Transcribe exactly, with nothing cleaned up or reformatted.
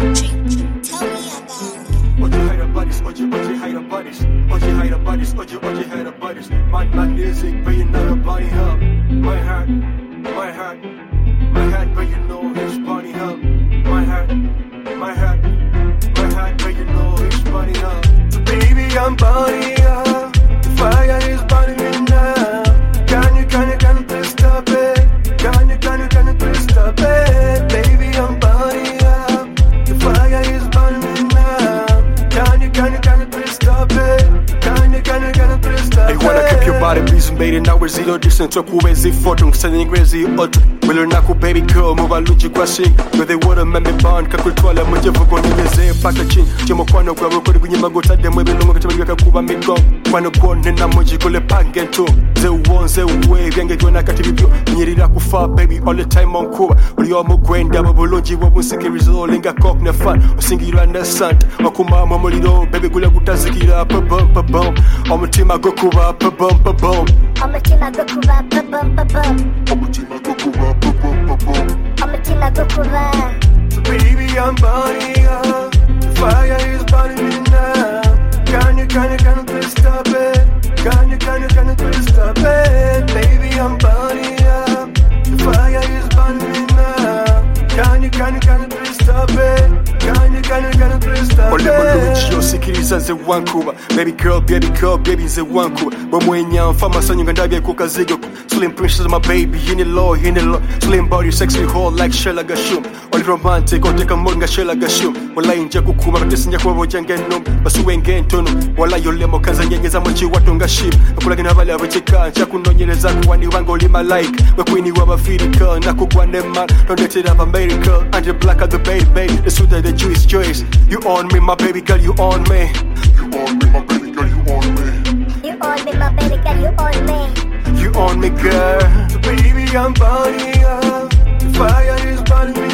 Tell me about it. Oji hater buddies, Oji Oji hater buddies, Oji hater buddies, Oji Oji hater buddies. My my music, but you know your body up. My heart, my heart, my heart, but you know his body up. My heart, my heart, my heart, but you know his body up. Baby, I'm body up. The fire is burning me now. Can you, can you, can you please stop it? Can you, can you, can you please stop it? Baby, I'm body up. The fire is burning me now. Can you, can you, can you please stop it? Can you, can you, can you please stop it? I wanna keep your body busy, baby. Now we're zero distance. Talk with Z photo, sending crazy auto. We'll not go, baby girl. Move a lunch, guashing. But they wanna make me bond. Kakultwala, mujeva go nimeze. Packaging. Jemo kwano kwa wako ni nyima gota demo. Ebe nomo kachama kwa kuba migo. Kwano kwa nena moji kule pangento. Ze uon, ze uwe. Vienge tuona katibibyo. Nyirira kufa, baby. All the time on Cuba. Uli omo gwenda. Maboloji wabu sikirizo. Linga kok ne fan. Usingira ne sant. Wakuma mamolido. Baby gula gutazikira. Pa-bum, pa-bum. Omo tima go kuba. Pa-bum, pa-bum. Omo tima go kuba. Pa-bum, pa-bum. Omo tima go kuba. Pa-bum, pa-bum. Omo tima go kuba. So baby, I'm burning up. The fire is burning me now. Can you, can you, can you please stop it? Can you, can you, can you please stop it? Baby, I'm burning up. The fire is burning me now. Can you, can you, can you please stop it? Can you, can you, can you please stop it? Olemuchi yosikiriza ze wankuba. Baby girl, baby girl, baby ze wankuba. Bomwenya mfama sanyu ngandabye kukazigo. Slim princess my baby, in the law, in the law. Slim body, sexy hole like Shella Gashum. Only romantic, or take a monga Shella Gashum. Wala inja kukuma, katisinya kwa wajanga nom. Basu wenge ntono. Wala yolemo kaza nyengeza mwachi watonga ship. Akula gina vale avachika, chaku nonyeleza kuwani wango lima like. Wekwini wabafirika, nakugwane man. Don't get it up America, and the black of the baby, baby. The sweet of the Jewish choice. You on me, my baby girl, you on me. You on me, my baby girl, you on me. You on me, my baby girl, you on me. You on me, girl. So baby, I'm burning up. The fire is burning me